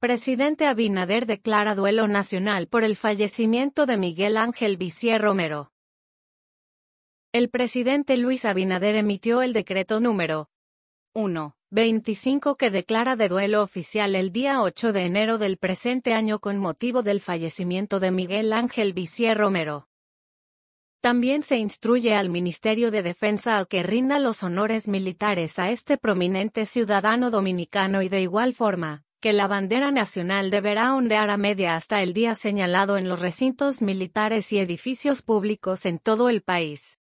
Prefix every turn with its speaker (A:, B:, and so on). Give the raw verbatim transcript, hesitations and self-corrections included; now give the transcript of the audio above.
A: Presidente Abinader declara duelo nacional por el fallecimiento de Miguel Ángel Visier Romero. El presidente Luis Abinader emitió el decreto número uno veinticinco que declara de duelo oficial el día ocho de enero del presente año con motivo del fallecimiento de Miguel Ángel Visier Romero. También se instruye al Ministerio de Defensa a que rinda los honores militares a este prominente ciudadano dominicano y de igual forma, que la bandera nacional deberá ondear a media hasta el día señalado en los recintos militares y edificios públicos en todo el país.